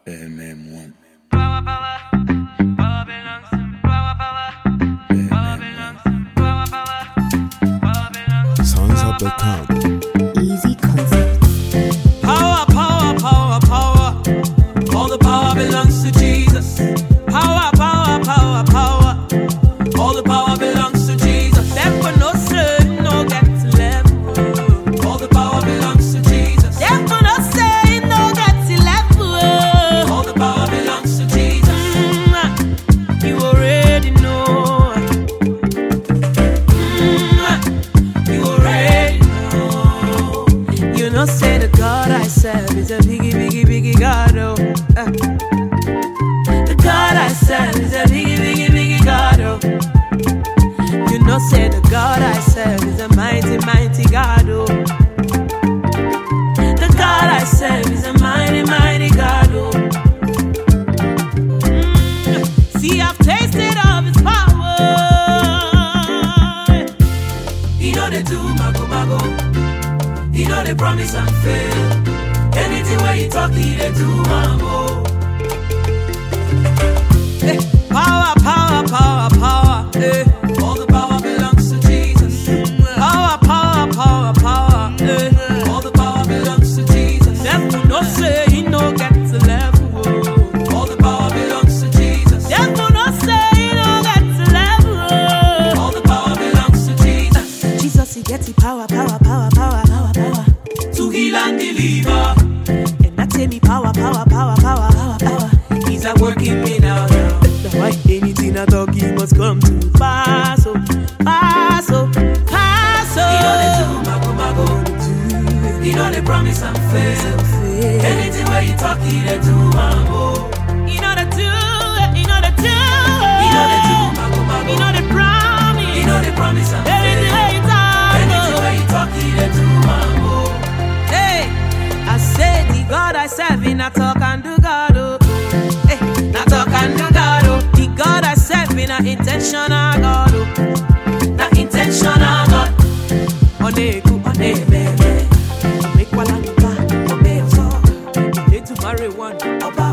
MM1. Sons of the town. Easy concept. Power, power, power, power. All the power belongs to Jesus. Power, power, power, power. All the power belongs to Jesus. Therefore, no sin, no get to level. All the power belongs to Jesus. Therefore, no sin, no get to level. All the power belongs to Jesus. You already know. You already know. You know, say the God I serve is a biggie, biggie, biggie God. Oh. The God I serve is a biggie, biggie, biggie God. Oh. You know, say the God I serve is a mighty, mighty God. Oh. The God I serve is a mighty, mighty God. Oh. See, I've tasted of His power. He know they do mago mago. He know they promise and fail. Anything where He talk, He they do mambo. Hey, power, power, power, power. Hey. All the power belongs to Jesus. Power, power, power, power. Hey. All the power belongs to Jesus. Therefore, no say He no get to level. All the power belongs to Jesus. Therefore, no say He no get to level. All the power belongs to Jesus. Jesus, He gets the power, power, power, power, power, power. To heal and deliver. And that's me power, power, power, power, power, power. He's at work in me now. That's why anything I talk, He must come to pass. Oh, pass, oh, pass, oh. He know they do mago mago. He know they promise and fail. Anything where He talk, He they do mambo. He know they do, He know they do. He know they do mago mago. He know they promise. He know they promise and fail. Anything where He talk, anything where He talk, He they do mambo. Hey, I said the God I serve, in a talk and do God. Oh. Hey, not talk and do God. Oh. The God I serve, in a intentional God. Oh. Not intentional God. Oneku, onebebe. Make one and one. Obe so. You need to marry one. Oba.